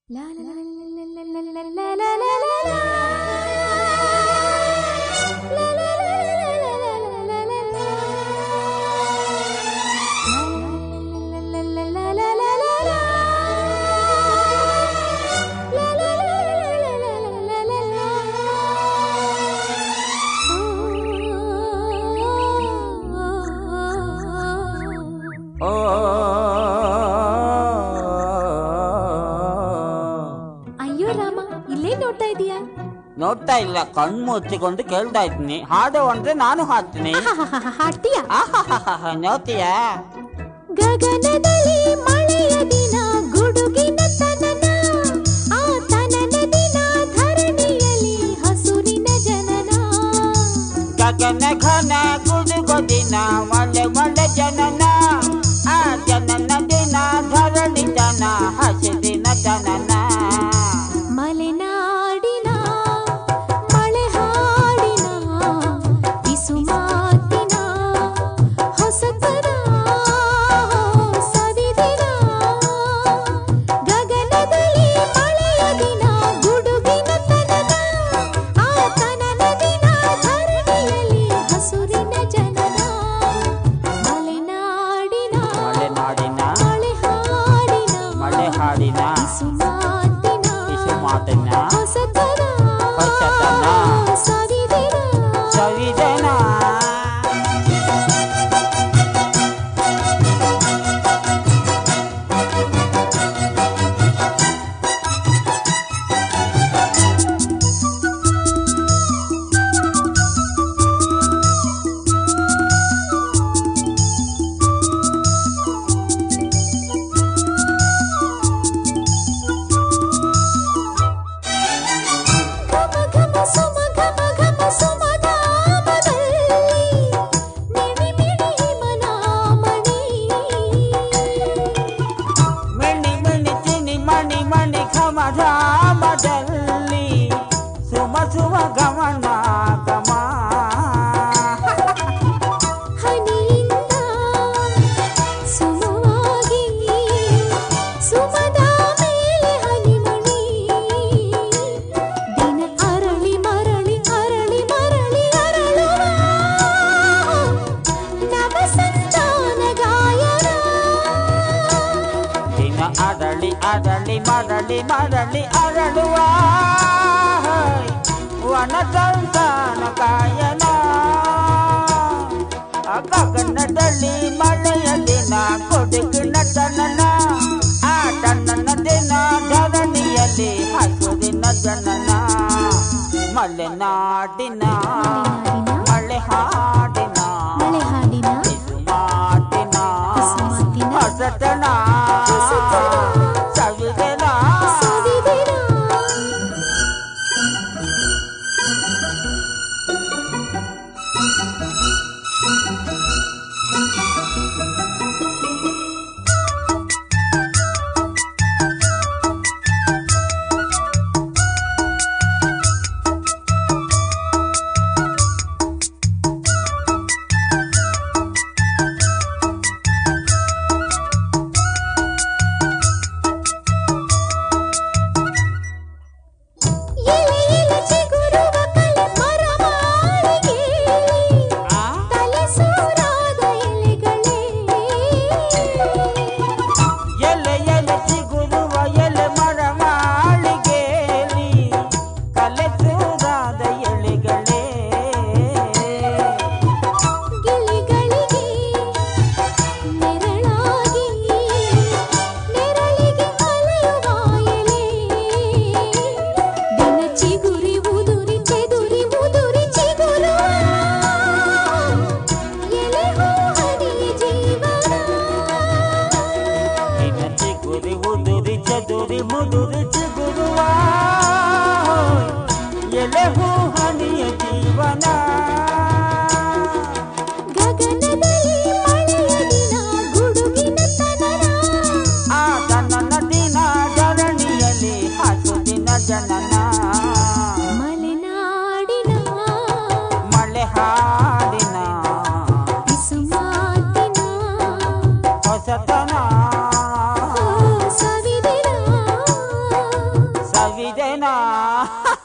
ನೋಡ್ತಾ ಇಲ್ಲ, ಕಣ್ಣು ಮುಚ್ಚಿಕೊಂಡು ಕೇಳ್ತಾ ಇದ್ದೀನಿ. ಹಾಡು ಅಂದ್ರೆ ನಾನು ಹಾಡ್ತೀನಿ. ಹಾಡ್ತೀಯ? ನೋಡ್ತೀಯ? ಗಗನದಲ್ಲಿ ಮಳೆಯ ದಿನ ಗುಡುಗಿನ ತನನ, ಆ ತನನ ದಿನ ಧರಣಿಯಲ್ಲಿ ಹಸುರಿನ ಜನನ. ಗಗನ ಘನ ಗುಡುಗು ದಿನ ಮಳೆ ಮಳೆ ಜನನ, ಆ ಜನನ ದಿನ ಧರಣಿ ಜನ ಹಸಿರಿನ ಜನನ. ಮಲೆನಾಡಿನ ಮಳೆ ಹಾಡಿನ ಬಿಸು ಮಾತಿನ ಹೊಸತರ ಸವಿದಿನ. ಗಗನದಲ್ಲಿ ಮಳೆಯ ದಿನ ಗುಡುಗಿನ ತನನ, ಆ ತನನ ದಿನ ಧರಣಿಯಲ್ಲಿ ಹಸುರಿನ ಜನನ. ಮಲೆನಾಡಿನ ಮಲೆನಾಡಿನ ಮಳೆ ಹಾಡಿನ ಬಿಸು ಮಾತಿನ ಹೊಸತನ ಸವಿದಿನ. ಧಾಮದಲ್ಲಿ ಸುಮ ಸುಮ ಗಮನ ಗಮ, ಹನಿಯಿಂದ ಸುಮವಾಗಿ ಸುಮದ ಮೇಲೆ ಹನಿಮಣಿ. ದಿನ ಅರಳಿ ಮರಳಿ ಅರಳಿ ಮರಳಿ ಅರಳುವ ನವ ಸಂತಾನ ಗಾಯನ. ದಿನ ಅರಳಿ ಅರಳಿ ಮರಳಿ ಮರಳಿ ಅರಳುವ ವನ ಸಂತಾನ ಗಾಯನ. ಗಗನದಲ್ಲಿ ಮಳೆಯ ದಿನ ಕೊಡುಗಿನ ತನನ, ಆ ತನನ ದಿನ ಧರಣಿಯಲ್ಲಿ ಹಸುರಿನ ಜನನ. ಮಲೆನಾಡಿನ ಮಳೆ ಹಾಡಿನ ಬಿಸು ಮಾತಿನ ಹೊಸತನ ಸವಿದಿನ. ಎಲೆಹೂ ಹನಿಯ ಜೀವನ. ಗಗನದಲ್ಲಿ ಮಳೆಯ ದಿನ ಗುಡುಗಿನ ತನನ, ಆ ತನನ ದಿನ ಧರಣಿಯಲ್ಲಿ ಹಸುರಿನ ಜನನ. ಮಲೆನಾಡಿನ ಮಳೆ ಹಾಡಿನ ಬಿಸು ಮಾತಿನ ಹೊಸತನ ಸವಿದಿನ. ಆ